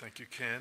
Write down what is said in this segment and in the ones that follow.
Thank you, Ken.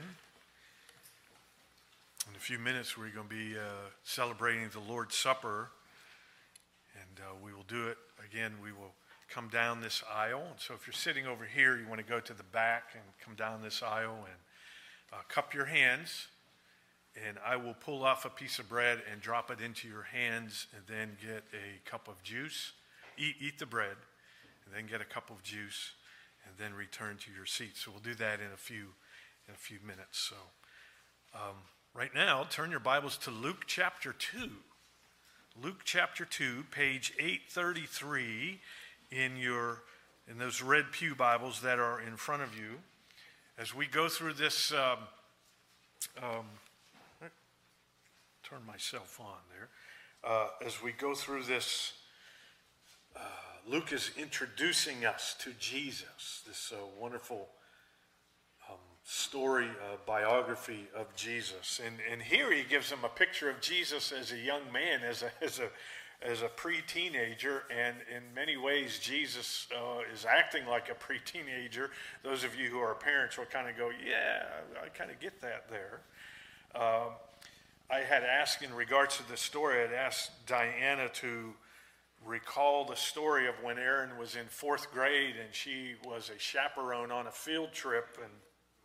In a few minutes, we're going to be celebrating the Lord's Supper, and we will do it again. We will come down this aisle. And so if you're sitting over here, you want to go to the back and come down this aisle and cup your hands, and I will pull off a piece of bread and drop it into your hands, and then get a cup of juice. Eat the bread, and then get a cup of juice, and then return to your seat. So we'll do that in a few minutes. So right now, turn your Bibles to Luke chapter 2. Luke chapter 2, page 833 in those red pew Bibles that are in front of you. As we go through this, turn myself on there. As we go through this, Luke is introducing us to Jesus, this wonderful story, biography of Jesus. And here he gives them a picture of Jesus as a young man, as a pre-teenager, and in many ways Jesus is acting like a pre-teenager. Those of you who are parents will kind of go, yeah, I kind of get that there. I had asked, in regards to this story, I had asked Diana to recall the story of when Aaron was in 4th grade and she was a chaperone on a field trip, and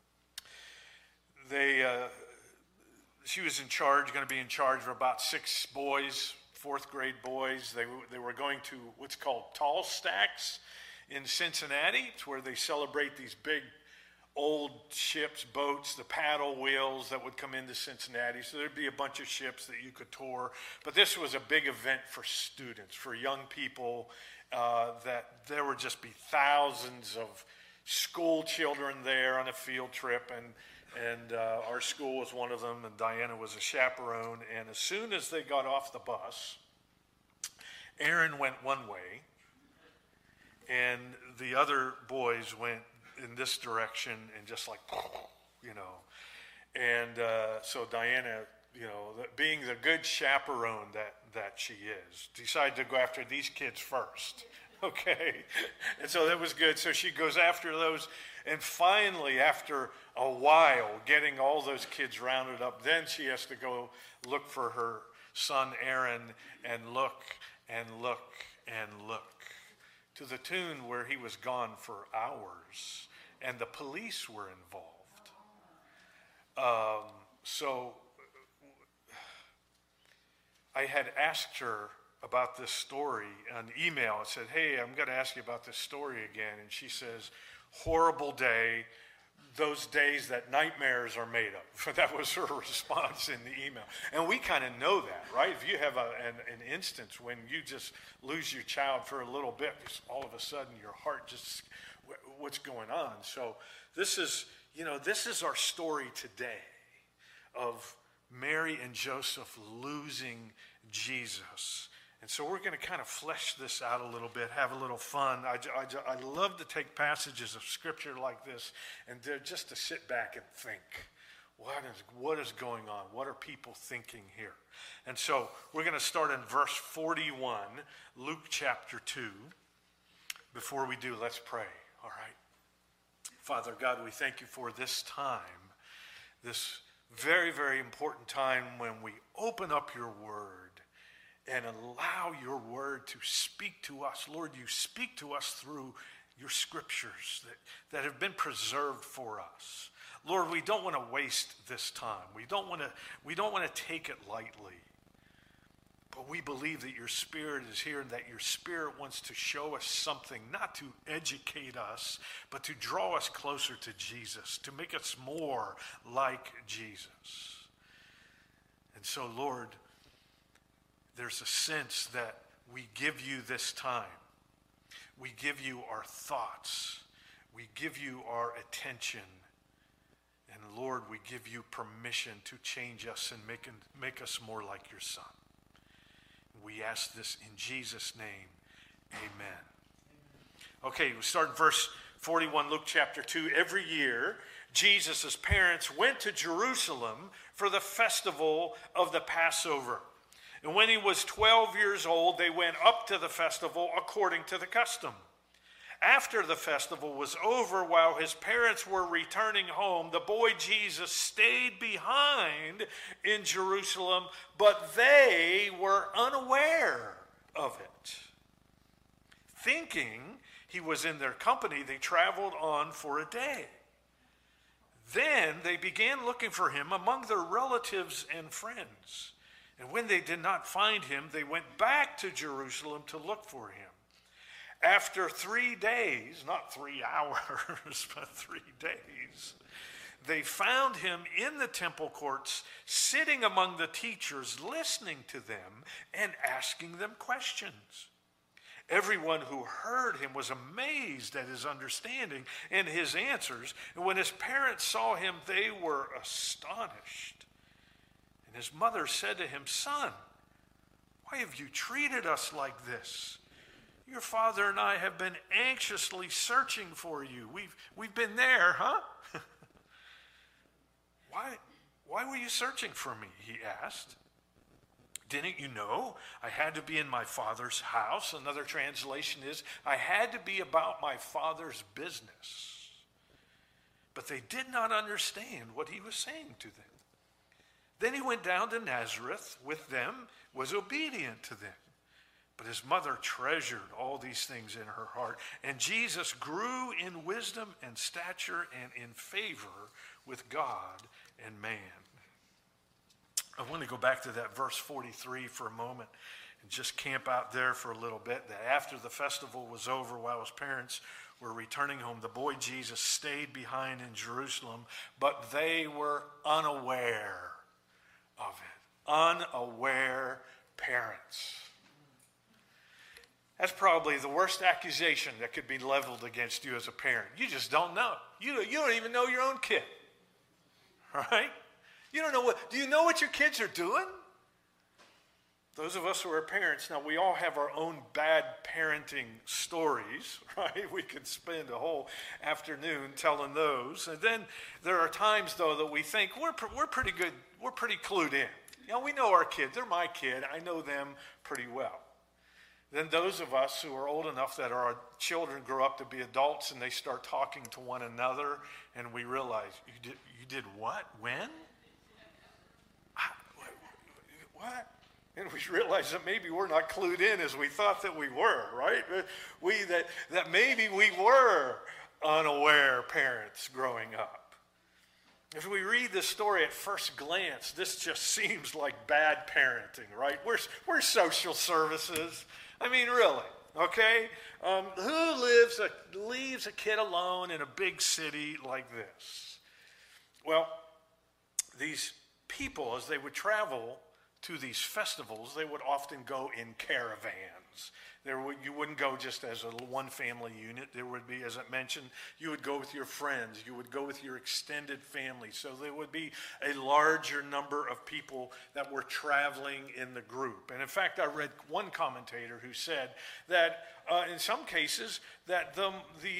she was going to be in charge of about 6 boys, 4th grade boys. They were going to what's called Tall Stacks in Cincinnati. It's where they celebrate these big old ships, boats, the paddle wheels that would come into Cincinnati. So there'd be a bunch of ships that you could tour. But this was a big event for students, for young people, that there would just be thousands of school children there on a field trip, and our school was one of them, and Diana was a chaperone. And as soon as they got off the bus, Aaron went one way, and the other boys went in this direction, and just like, and so Diana, being the good chaperone that she is, decided to go after these kids first. Okay, and so that was good. So she goes after those, and finally, after a while, getting all those kids rounded up, then she has to go look for her son Aaron, and look and look and look, to the tune where he was gone for hours, and the police were involved. So I had asked her about this story on email. I said, hey, I'm going to ask you about this story again. And she says, horrible day, those days that nightmares are made of. That was her response in the email. And we kind of know that, right? If you have an instance when you just lose your child for a little bit, all of a sudden your heart just, what's going on? So this is our story today of Mary and Joseph losing Jesus. And so we're going to kind of flesh this out a little bit, have a little fun. I love to take passages of Scripture like this and just to sit back and think, what is going on? What are people thinking here? And so we're going to start in verse 41, Luke chapter 2. Before we do, let's pray, all right? Father God, we thank you for this time, this very, very important time when we open up your word and allow your word to speak to us. Lord, you speak to us through your scriptures that have been preserved for us. Lord, we don't want to waste this time. We don't want to take it lightly. But we believe that your Spirit is here, and that your Spirit wants to show us something, not to educate us, but to draw us closer to Jesus, to make us more like Jesus. And so, Lord, there's a sense that we give you this time. We give you our thoughts. We give you our attention. And Lord, we give you permission to change us and make us more like your Son. We ask this in Jesus' name. Amen. Okay, we start in verse 41, Luke chapter 2. Every year, Jesus' parents went to Jerusalem for the festival of the Passover. And when he was 12 years old, they went up to the festival according to the custom. After the festival was over, while his parents were returning home, the boy Jesus stayed behind in Jerusalem, but they were unaware of it. Thinking he was in their company, they traveled on for a day. Then they began looking for him among their relatives and friends. And when they did not find him, they went back to Jerusalem to look for him. After 3 days, not 3 hours, but 3 days, they found him in the temple courts, sitting among the teachers, listening to them and asking them questions. Everyone who heard him was amazed at his understanding and his answers. And when his parents saw him, they were astonished. And his mother said to him, "Son, why have you treated us like this? Your father and I have been anxiously searching for you. We've been there, huh?" Why were you searching for me?" he asked. "Didn't you know I had to be in my father's house?" Another translation is, "I had to be about my father's business." But they did not understand what he was saying to them. Then he went down to Nazareth with them, was obedient to them. But his mother treasured all these things in her heart. And Jesus grew in wisdom and stature and in favor with God and man. I want to go back to that verse 43 for a moment and just camp out there for a little bit. That after the festival was over, while his parents were returning home, the boy Jesus stayed behind in Jerusalem, but they were unaware of it. Unaware parents. That's probably the worst accusation that could be leveled against you as a parent. You just don't know. You don't even know your own kid. Right? You don't know do you know what your kids are doing? Those of us who are parents, now we all have our own bad parenting stories, right? We could spend a whole afternoon telling those. And then there are times, though, that we think we're pretty good, we're pretty clued in. You know, we know our kids. They're my kid. I know them pretty well. Then those of us who are old enough that our children grow up to be adults and they start talking to one another, and we realize, you did what? When? What? And we realize that maybe we're not clued in as we thought that we were, right? That maybe we were unaware parents growing up. If we read this story at first glance, this just seems like bad parenting, right? We're social services. I mean, really, okay? Who leaves a kid alone in a big city like this? Well, these people, as they would travel to these festivals, they would often go in caravans. You wouldn't go just as a one family unit. There would be, as I mentioned, you would go with your friends. You would go with your extended family. So there would be a larger number of people that were traveling in the group. And in fact, I read one commentator who said that in some cases that the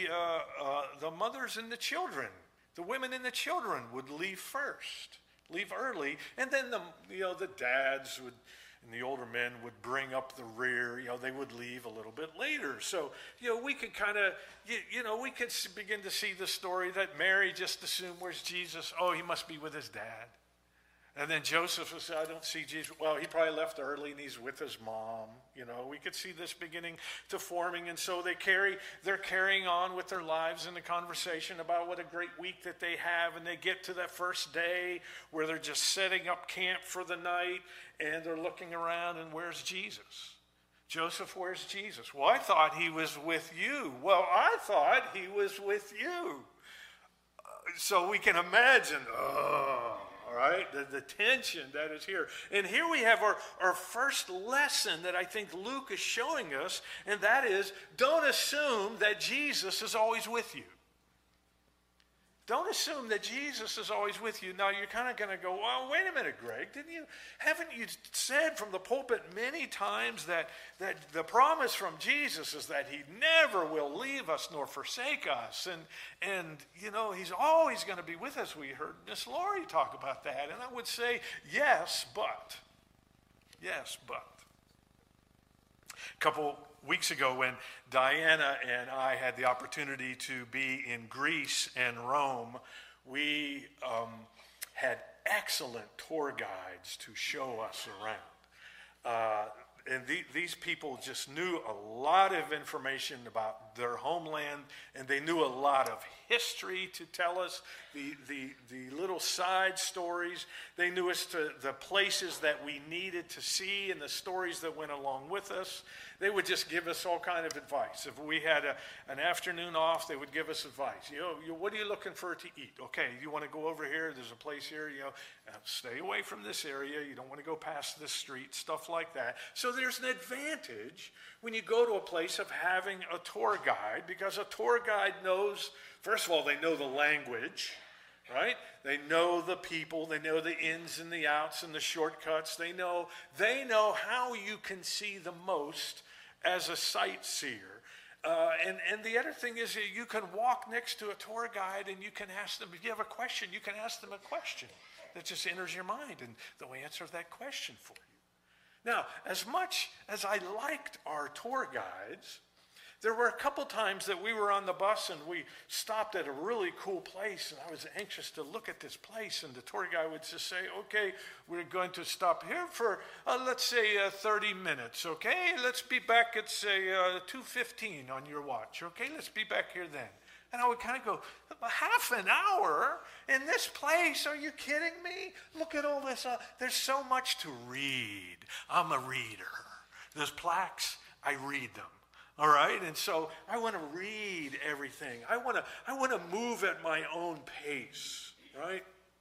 mothers and the children, the women and the children would leave first. Leave early, and then the dads would, and the older men would bring up the rear. They would leave a little bit later. So we could kind of we could begin to see the story that Mary just assumed, where's Jesus? Oh, he must be with his dad. And then Joseph would say, I don't see Jesus. Well, he probably left early and he's with his mom. We could see this beginning to forming. And so they're carrying on with their lives in the conversation about what a great week that they have. And they get to that first day where they're just setting up camp for the night and they're looking around and where's Jesus? Joseph, where's Jesus? Well, I thought he was with you. Well, I thought he was with you. So we can imagine, all right, the tension that is here. And here we have our first lesson that I think Luke is showing us, and that is, don't assume that Jesus is always with you. Don't assume that Jesus is always with you. Now, you're kind of going to go, well, wait a minute, Greg. Haven't you said from the pulpit many times that the promise from Jesus is that he never will leave us nor forsake us? And he's always going to be with us. We heard Miss Laurie talk about that. And I would say, yes, but. Yes, but. A couple weeks ago when Diana and I had the opportunity to be in Greece and Rome. We had excellent tour guides to show us around. And these people just knew a lot of information about their homeland, and they knew a lot of history to tell us, the little side stories. They knew us to the places that we needed to see and the stories that went along with us. They would just give us all kind of advice. If we had an afternoon off, they would give us advice. What are you looking for to eat? Okay, you want to go over here? There's a place here. Stay away from this area. You don't want to go past this street, stuff like that. So there's an advantage when you go to a place of having a tour guide, because a tour guide knows, first of all, they know the language, right? They know the people. They know the ins and the outs and the shortcuts. They know how you can see the most as a sightseer. And the other thing is you can walk next to a tour guide and you can ask them, if you have a question, you can ask them a question that just enters your mind, and they'll answer that question for you. Now, as much as I liked our tour guides, there were a couple times that we were on the bus and we stopped at a really cool place, and I was anxious to look at this place, and the tour guide would just say, okay, we're going to stop here for, let's say, 30 minutes, okay? Let's be back at, say, 2:15 on your watch, okay? Let's be back here then. And I would kind of go, half an hour in this place? Are you kidding me? Look at all this. There's so much to read. I'm a reader. Those plaques, I read them. All right? And so I want to read everything. I want to move at my own pace, right?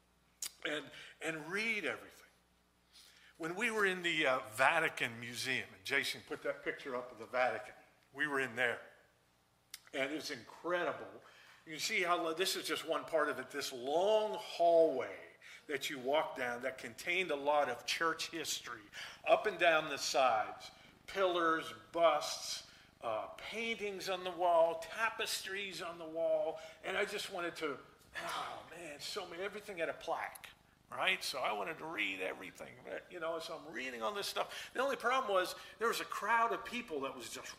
And read everything. When we were in the Vatican Museum, and Jason put that picture up of the Vatican, we were in there. And it's incredible. You see how this is just one part of it, this long hallway that you walk down that contained a lot of church history, up and down the sides, pillars, busts, paintings on the wall, tapestries on the wall, and I just wanted to, everything had a plaque, right? So I wanted to read everything, so I'm reading all this stuff. The only problem was there was a crowd of people that was just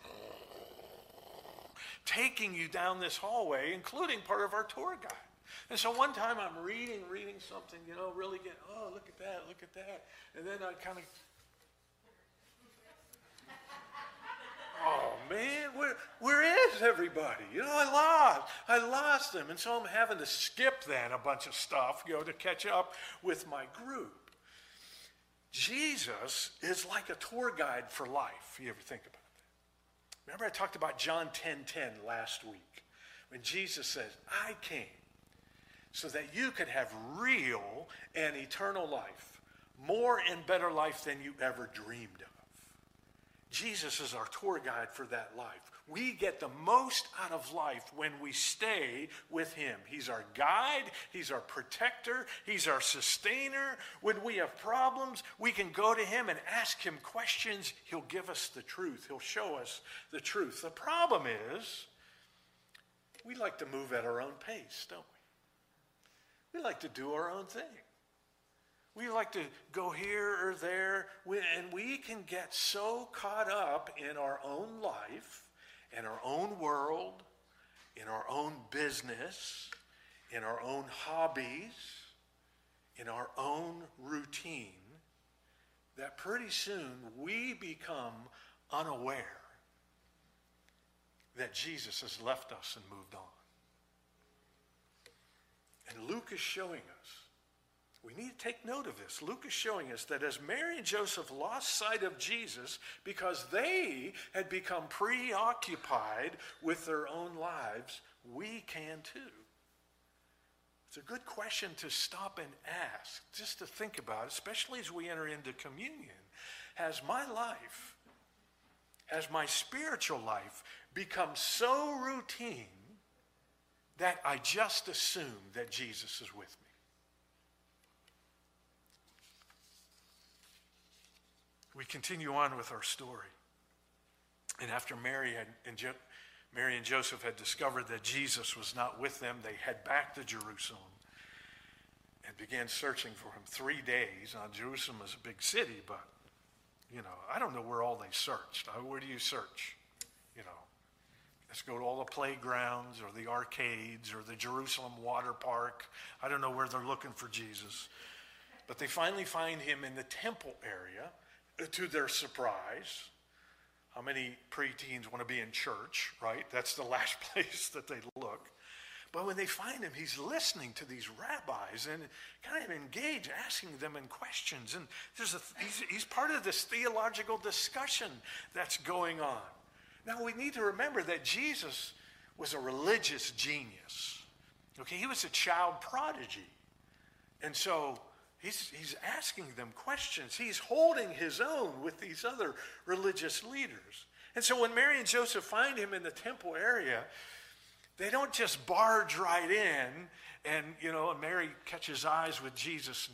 taking you down this hallway, including part of our tour guide. And so one time I'm reading something, really look at that. And then I kind of, oh man, where is everybody? I lost them. And so I'm having to skip then a bunch of stuff, to catch up with my group. Jesus is like a tour guide for life. You ever think about it? Remember I talked about John 10:10 last week, when Jesus says, I came so that you could have real and eternal life, more and better life than you ever dreamed of. Jesus is our tour guide for that life. We get the most out of life when we stay with him. He's our guide. He's our protector. He's our sustainer. When we have problems, we can go to him and ask him questions. He'll give us the truth. He'll show us the truth. The problem is, we like to move at our own pace, don't we? We like to do our own thing. We like to go here or there, and we can get so caught up in our own life, in our own world, in our own business, in our own hobbies, in our own routine, that pretty soon we become unaware that Jesus has left us and moved on. And Luke is showing us, we need to take note of this. Luke is showing us that as Mary and Joseph lost sight of Jesus because they had become preoccupied with their own lives, we can too. It's a good question to stop and ask, just to think about, especially as we enter into communion. Has my life, has my spiritual life become so routine that I just assume that Jesus is with me? We continue on with our story. And after Mary and Joseph had discovered that Jesus was not with them, they head back to Jerusalem and began searching for him 3 days. Now, Jerusalem is a big city, but, I don't know where all they searched. Where do you search? you know. Let's go to all the playgrounds or the arcades or the Jerusalem water park. I don't know where they're looking for Jesus. But they finally find him in the temple area, to their surprise. How many preteens want to be in church, right? That's the last place that they look. But when they find him, he's listening to these rabbis and kind of engaged, asking them in questions. And he's part of this theological discussion that's going on. Now, we need to remember that Jesus was a religious genius. Okay, he was a child prodigy. And so he's asking them questions. He's holding his own with these other religious leaders. And so when Mary and Joseph find him in the temple area, they don't just barge right in and Mary catches eyes with Jesus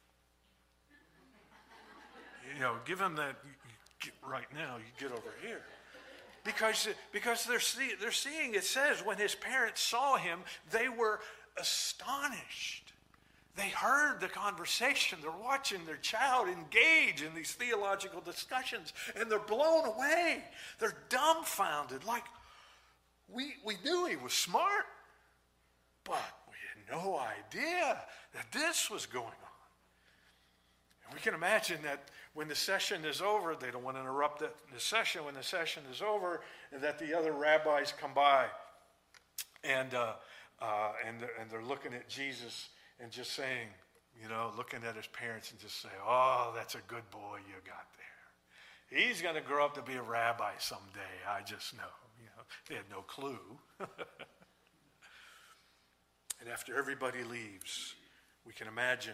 and, give him that, right now, you get over here. Because they're seeing, it says, when his parents saw him, they were astonished. They heard the conversation. They're watching their child engage in these theological discussions, and they're blown away. They're dumbfounded, like, we knew he was smart, but we had no idea that this was going on. And we can imagine that when the session is over, they don't want to interrupt the session. When the session is over, and that the other rabbis come by, and they're looking at Jesus and just saying, looking at his parents and just say, "Oh, that's a good boy you got there. He's going to grow up to be a rabbi someday. I just know." They had no clue. And after everybody leaves, we can imagine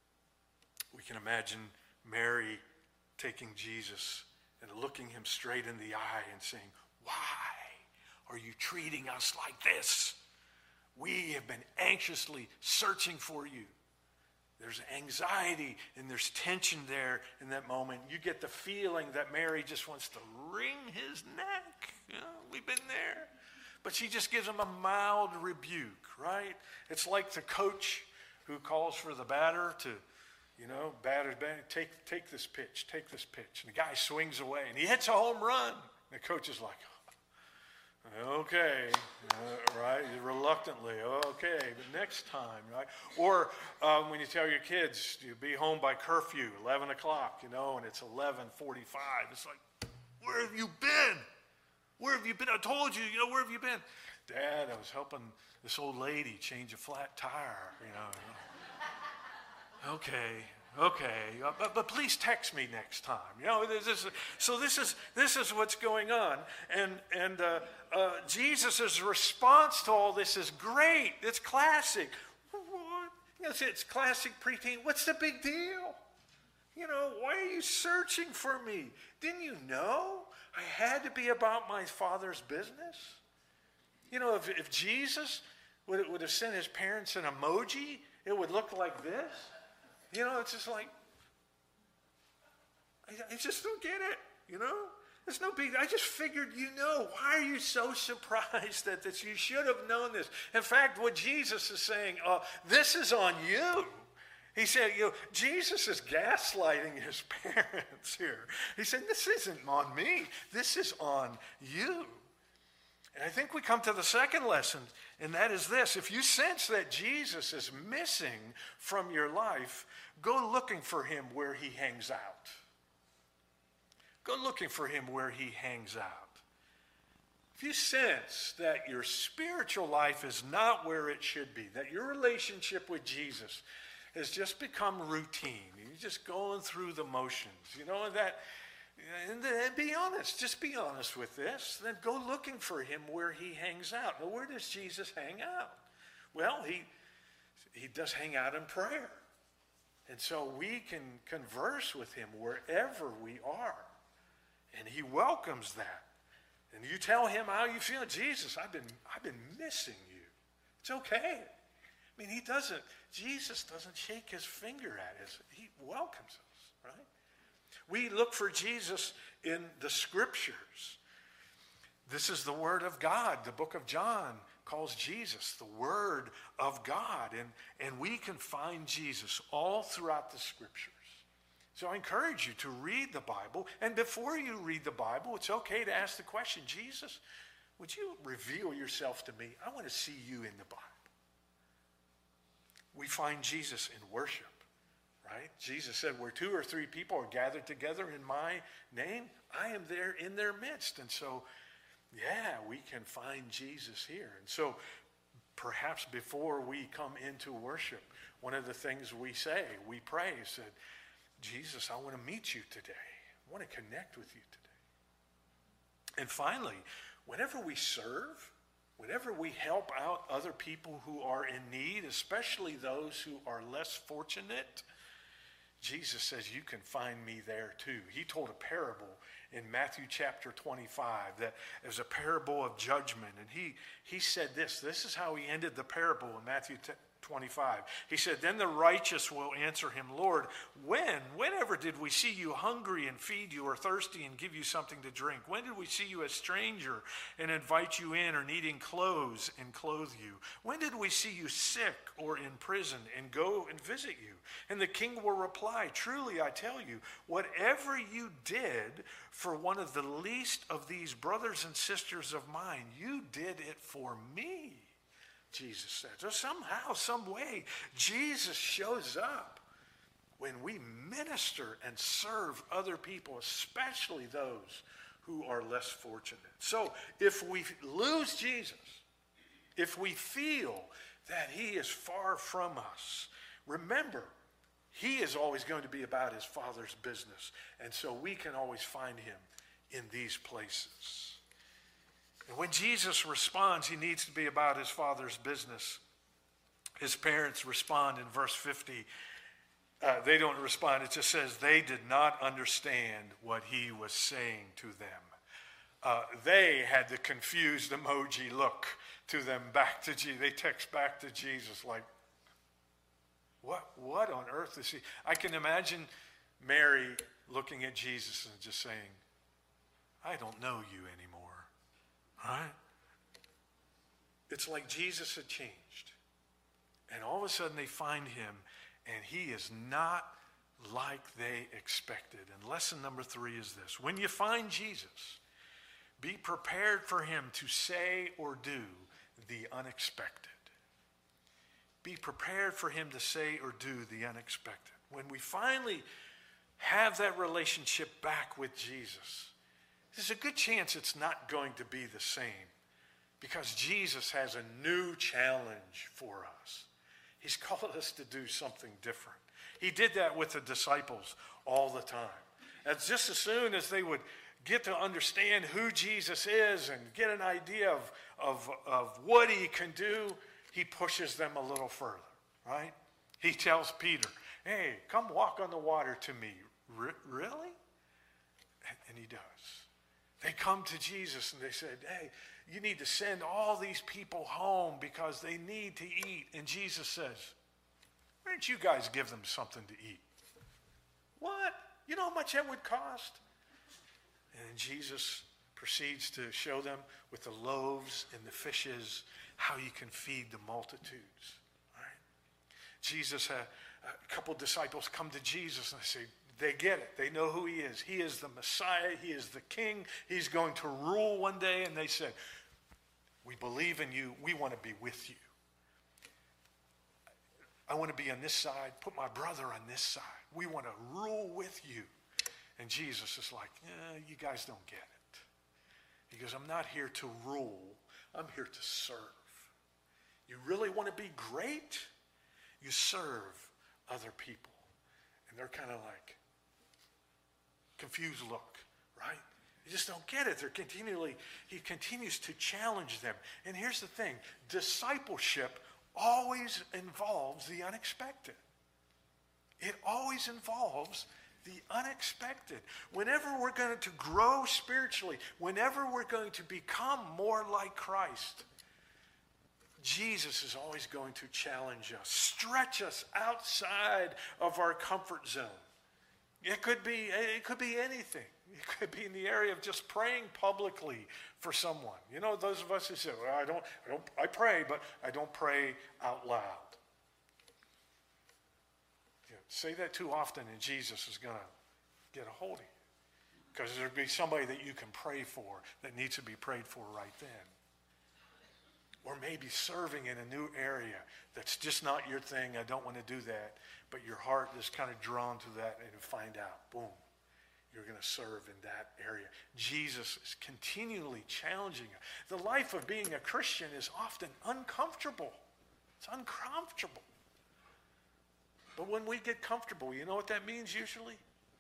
Mary taking Jesus and looking him straight in the eye and saying, "Why are you treating us like this? We have been anxiously searching for you." There's anxiety and there's tension there in that moment. You get the feeling that Mary just wants to wring his neck. We've been there. But she just gives him a mild rebuke, right? It's like the coach who calls for the batter to, batter's batting, take this pitch. And the guy swings away and he hits a home run. And the coach is like, "Okay, right, reluctantly, okay, but next time," right? Or when you tell your kids to be home by curfew, 11 o'clock, and it's 11:45. It's like, "Where have you been? Where have you been? I told you, where have you been?" "Dad, I was helping this old lady change a flat tire, Okay, but please text me next time. So this is what's going on, and Jesus' response to all this is great. It's classic. It's classic preteen. What's the big deal? Why are you searching for me? Didn't you know I had to be about my Father's business? If Jesus would have sent his parents an emoji, it would look like this. It's just like, I just don't get it, It's no big, I just figured Why are you so surprised that this? You should have known this. In fact, what Jesus is saying, this is on you. He said, Jesus is gaslighting his parents here. He said, this isn't on me. This is on you. And I think we come to the second lesson, and that is this. If you sense that Jesus is missing from your life, go looking for him where he hangs out. Go looking for him where he hangs out. If you sense that your spiritual life is not where it should be, that your relationship with Jesus has just become routine, you're just going through the motions, and be honest, just be honest with this, then go looking for him where he hangs out. Now, where does Jesus hang out? Well, he does hang out in prayer. And so we can converse with him wherever we are. And he welcomes that. And you tell him how you feel. "Jesus, I've been missing you." It's okay. I mean, Jesus doesn't shake his finger at us. He welcomes us, right? We look for Jesus in the scriptures. This is the word of God. The book of John calls Jesus the word of God. And we can find Jesus all throughout the scriptures. So I encourage you to read the Bible. And before you read the Bible, it's okay to ask the question, Jesus, would you reveal yourself to me? I want to see you in the Bible. We find Jesus in worship, right? Jesus said, where 2 or 3 people are gathered together in my name, I am there in their midst. And so, yeah, we can find Jesus here. And so perhaps before we come into worship, one of the things we say, we pray, is that, Jesus, I want to meet you today. I want to connect with you today. And finally, whenever we serve, whenever we help out other people who are in need, especially those who are less fortunate, Jesus says, you can find me there too. He told a parable in Matthew chapter 25 that it was a parable of judgment. And he said this is how he ended the parable in Matthew 25. He said, then the righteous will answer him, Lord, whenever did we see you hungry and feed you, or thirsty and give you something to drink? When did we see you a stranger and invite you in, or needing clothes and clothe you? When did we see you sick or in prison and go and visit you? And the king will reply, truly I tell you, whatever you did for one of the least of these brothers and sisters of mine, you did it for me. Jesus said. So somehow, some way, Jesus shows up when we minister and serve other people, especially those who are less fortunate. So if we lose Jesus, if we feel that he is far from us, remember, he is always going to be about his Father's business. And so we can always find him in these places. And when Jesus responds, he needs to be about his Father's business. His parents respond in verse 50. They don't respond. It just says they did not understand what he was saying to them. They had the confused emoji look to them back to Jesus. They text back to Jesus like, what on earth is he? I can imagine Mary looking at Jesus and just saying, I don't know you anymore. Right? It's like Jesus had changed. And all of a sudden they find him, and he is not like they expected. And lesson number 3 is this. When you find Jesus, be prepared for him to say or do the unexpected. Be prepared for him to say or do the unexpected. When we finally have that relationship back with Jesus, there's a good chance it's not going to be the same, because Jesus has a new challenge for us. He's called us to do something different. He did that with the disciples all the time. And just as soon as they would get to understand who Jesus is and get an idea of what he can do, he pushes them a little further, right? He tells Peter, hey, come walk on the water to me. Really? And he does. They come to Jesus and they said, hey, you need to send all these people home because they need to eat. And Jesus says, why don't you guys give them something to eat? What? You know how much that would cost? And Jesus proceeds to show them with the loaves and the fishes how you can feed the multitudes. Right? Jesus, a couple disciples come to Jesus and they say, they get it. They know who he is. He is the Messiah. He is the King. He's going to rule one day. And they said, we believe in you. We want to be with you. I want to be on this side. Put my brother on this side. We want to rule with you. And Jesus is like, you guys don't get it. He goes, I'm not here to rule. I'm here to serve. You really want to be great? You serve other people. And they're kind of like, confused look, right? You just don't get it. He continues to challenge them. And here's the thing. Discipleship always involves the unexpected. It always involves the unexpected. Whenever we're going to grow spiritually, whenever we're going to become more like Christ, Jesus is always going to challenge us, stretch us outside of our comfort zone. It could be anything. It could be in the area of just praying publicly for someone. You know, those of us who say, well, I pray, but I don't pray out loud. Say that too often and Jesus is going to get a hold of you. Because there'll be somebody that you can pray for that needs to be prayed for right then. Or maybe serving in a new area that's just not your thing. I don't want to do that. But your heart is kind of drawn to that, and you find out, boom, you're going to serve in that area. Jesus is continually challenging you. The life of being a Christian is often uncomfortable. It's uncomfortable. But when we get comfortable, you know what that means usually?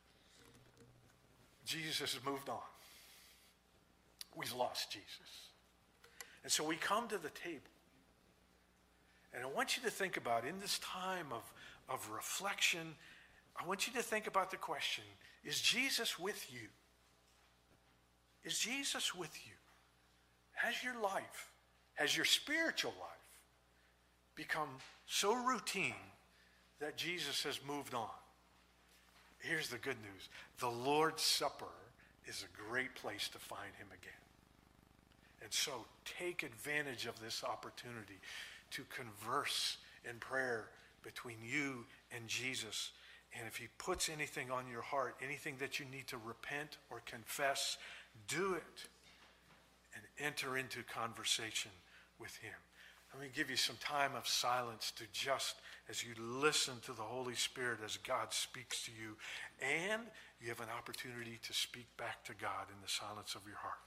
Jesus has moved on. We've lost Jesus. And so we come to the table. And I want you to think about, in this time of reflection, I want you to think about the question, is Jesus with you? Is Jesus with you? Has your life, has your spiritual life become so routine that Jesus has moved on? Here's the good news. The Lord's Supper is a great place to find him again. And so take advantage of this opportunity to converse in prayer between you and Jesus. And if he puts anything on your heart, anything that you need to repent or confess, do it and enter into conversation with him. I'm going to give you some time of silence to just, as you listen to the Holy Spirit as God speaks to you, and you have an opportunity to speak back to God in the silence of your heart.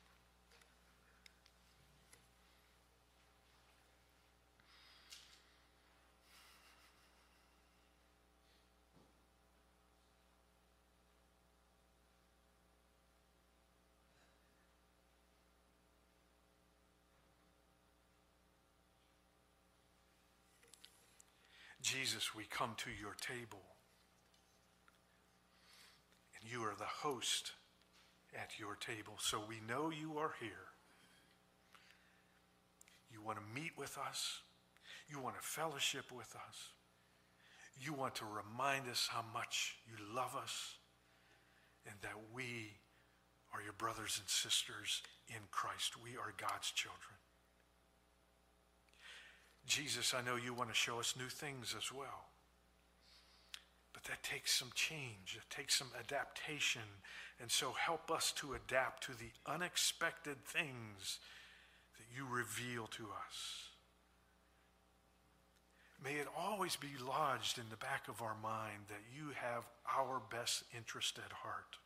Jesus, we come to your table, and you are the host at your table, so we know you are here. You want to meet with us. You want to fellowship with us. You want to remind us how much you love us and that we are your brothers and sisters in Christ. We are God's children. Jesus, I know you want to show us new things as well. But that takes some change. It takes some adaptation. And so help us to adapt to the unexpected things that you reveal to us. May it always be lodged in the back of our mind that you have our best interest at heart.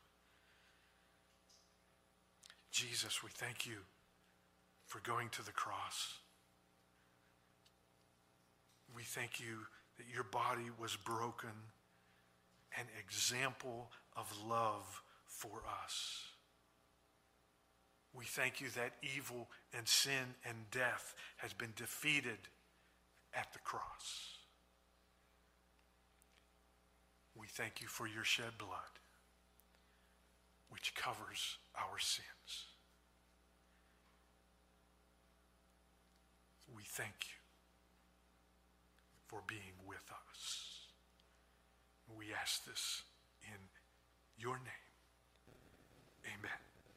Jesus, we thank you for going to the cross. We thank you that your body was broken, an example of love for us. We thank you that evil and sin and death has been defeated at the cross. We thank you for your shed blood, which covers our sins. We thank you for being with us. We ask this in your name. Amen.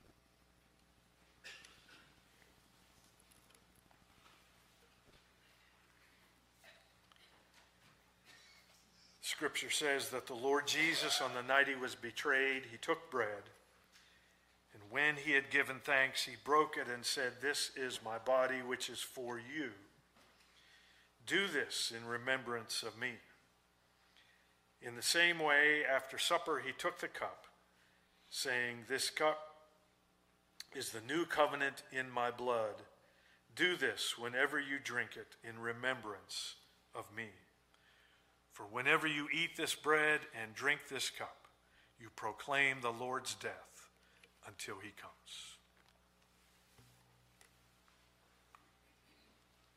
Scripture says that the Lord Jesus, on the night he was betrayed, he took bread, and when he had given thanks, he broke it and said, "This is my body, which is for you. Do this in remembrance of me." In the same way, after supper, he took the cup, saying, "This cup is the new covenant in my blood. Do this whenever you drink it in remembrance of me. For whenever you eat this bread and drink this cup, you proclaim the Lord's death until he comes."